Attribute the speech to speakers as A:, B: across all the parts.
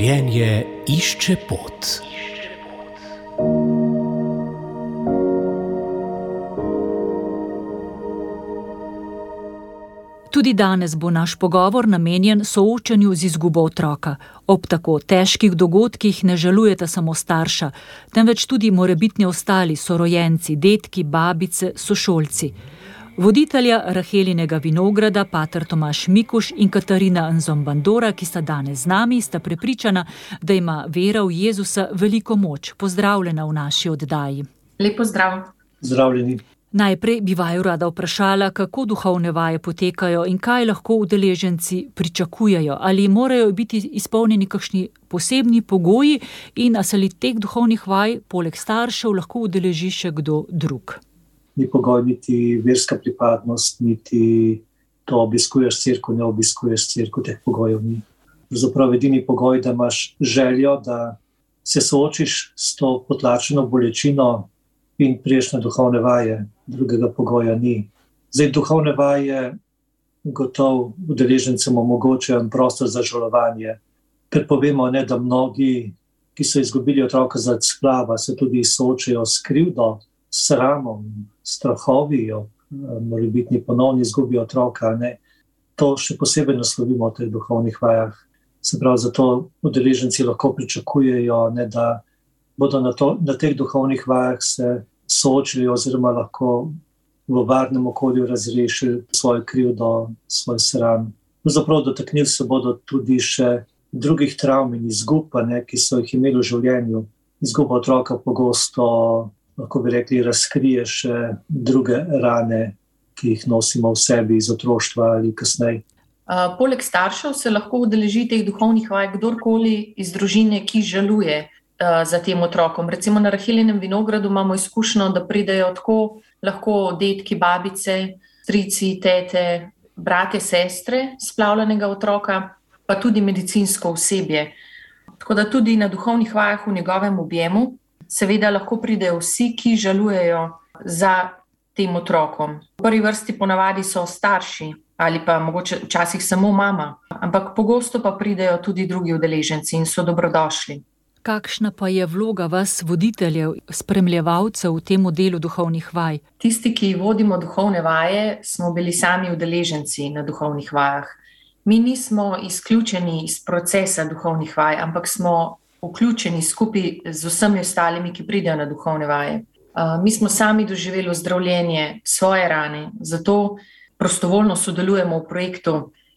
A: Življenje išče pot. Tudi danes bo naš pogovor namenjen soočanju z izgubo otroka. Ob tako težkih dogodkih ne žalujeta samo starša, temveč tudi morebitni ostali sorojenci, dedki, babice, sošolci. Voditelja Rahelinega vinograda, pater Tomaž Mikuš in Katarina Nzombandora, ki sta danes z nami, sta prepričana, da ima vera v Jezusa veliko moč. Pozdravljena v naši oddaji.
B: Lep pozdrav.
C: Zdravljeni.
B: Najprej bi vaju rada vprašala, kako duhovne vaje potekajo in kaj lahko udeleženci pričakujejo. Ali morajo biti izpolnjeni kakšni posebni pogoji in ali se teh duhovnih vaj poleg staršev lahko udeleži še kdo drug?
C: Ni pogoj niti verska pripadnost, niti to obiskuješ cerkev, ne obiskuješ cerkev, teh pogojev ni. Pravzaprav edini pogoj, da imaš željo, da se soočiš s to potlačeno bolečino in priješ na duhovne vaje, drugega pogoja ni. Zdaj, duhovne vaje gotovo udeležencem omogočajo prostor za žalovanje, ker povemo, da mnogi, ki so izgubili otroka zaradi splava, se tudi soočajo s krivdo, s sramom, strahovi, morebitni ponovni izgubi otroka. To še posebej naslovimo v teh duhovnih vajah. Se pravi, zato udeleženci lahko pričakujejo, da bodo na teh duhovnih vajah se soočili oziroma lahko v varnem okolju razrešili svojo krivdo, svoj sram. Zapravo dotaknili se bodo tudi še drugih travm in izgub, ki so jih imeli v življenju. Izguba otroka pogosto, lahko bi rekli, razkrije še druge rane, ki jih nosimo v sebi iz otroštva ali kasneje.
B: Poleg staršev se lahko udeleži teh duhovnih vaj kdorkoli iz družine, ki žaluje za tem otrokom. Recimo na Rahelinem vinogradu imamo izkušnjo, da pridejo tako lahko dedki, babice, strici, tete, brate, sestre splavljenega otroka, pa tudi medicinsko osebje. Tako da tudi na duhovnih vajah v njegovem objemu seveda lahko pridejo vsi, ki žalujejo za tem otrokom. V prvi vrsti ponavadi so starši ali pa mogoče včasih samo mama, ampak pogosto pa pridejo tudi drugi udeleženci in so dobrodošli.
D: Kakšna pa je vloga vas, voditeljev, spremljevalcev v tem delu duhovnih vaj?
B: Tisti, ki vodimo duhovne vaje, smo bili sami udeleženci na duhovnih vajah. Mi nismo izključeni iz procesa duhovnih vaj, ampak smo vključeni skupaj z vsemi ostalimi, ki pridejo na duhovne vaje. Mi smo sami doživeli ozdravljenje svoje rane, zato prostovoljno sodelujemo v projektu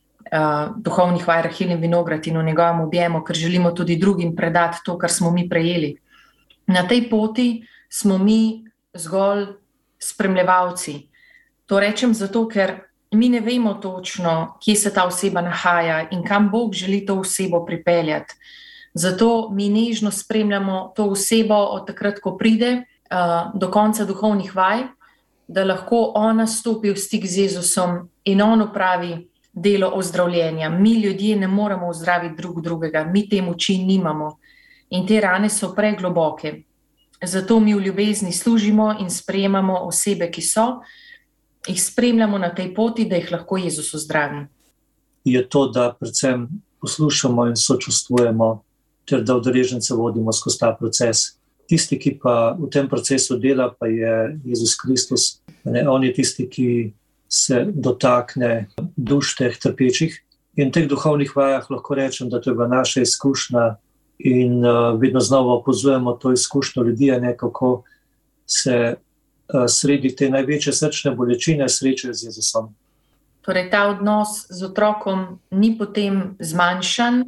B: duhovnih vaj Rahelin vinograd in v njegovem objemu, ker želimo tudi drugim predati to, kar smo mi prejeli. Na tej poti smo mi zgolj spremljevalci. To rečem zato, ker mi ne vemo točno, kje se ta oseba nahaja in kam Bog želi to osebo pripeljati. Zato mi nežno spremljamo to osebo od takrat, ko pride do konca duhovnih vaj, da lahko ona stopi v stik z Jezusom in on opravi delo ozdravljenja. Mi ljudje ne moremo ozdraviti drugega, mi te moči nimamo in te rane so pregloboke. Zato mi v ljubezni služimo in sprejemamo osebe, ki so, jih spremljamo na tej poti, da jih lahko Jezus ozdravi.
C: Je to, da predvsem poslušamo in sočustvujemo, ter da udeležence vodimo skozi ta proces. Tisti, ki pa v tem procesu dela, pa je Jezus Kristus. On je tisti, ki se dotakne duš teh trpečih. In v teh duhovnih vajah lahko rečem, da to je bila naša izkušnja in vedno znova opazujemo to izkušnjo ljudi, kako se sredi te največje srčne bolečine srečajo z Jezusom.
B: Torej, ta odnos z otrokom ni potem zmanjšan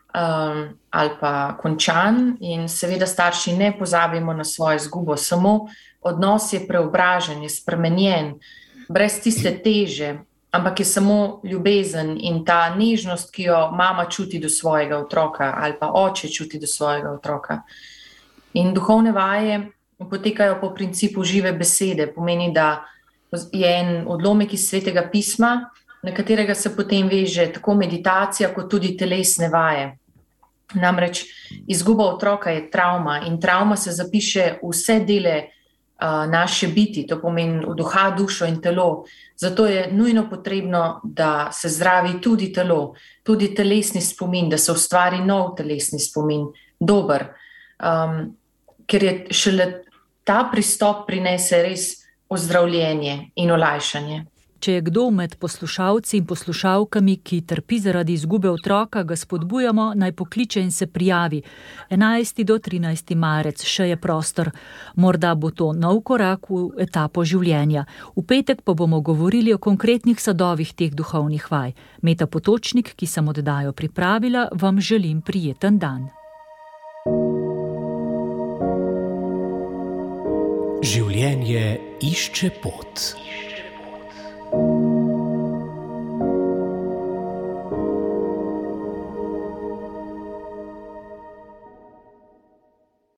B: ali pa končan in seveda starši ne pozabimo na svojo izgubo, samo odnos je preobražen, je spremenjen, brez tiste teže, ampak je samo ljubezen in ta nežnost, ki jo mama čuti do svojega otroka ali pa oče čuti do svojega otroka. In duhovne vaje potekajo po principu žive besede, pomeni, da je en odlomek iz Svetega pisma, na katerega se potem veže tako meditacija kot tudi telesne vaje. Namreč izguba otroka je travma in travma se zapiše v vse dele naše biti, to pomeni v duha, dušo in telo. Zato je nujno potrebno, da se zdravi tudi telo, tudi telesni spomin, da se ustvari nov telesni spomin, dober. Ker je šele ta pristop prinese res ozdravljenje in olajšanje.
A: Če je kdo med poslušalci in poslušalkami, ki trpi zaradi izgube otroka, ga spodbujamo, naj pokliče in se prijavi. 11. do 13. marec še je prostor. Morda bo to nov korak v etapo življenja. V petek pa bomo govorili o konkretnih sadovih teh duhovnih vaj. Meta Potočnik, ki sem oddajo pripravila, vam želim prijeten dan.
E: Življenje išče pot.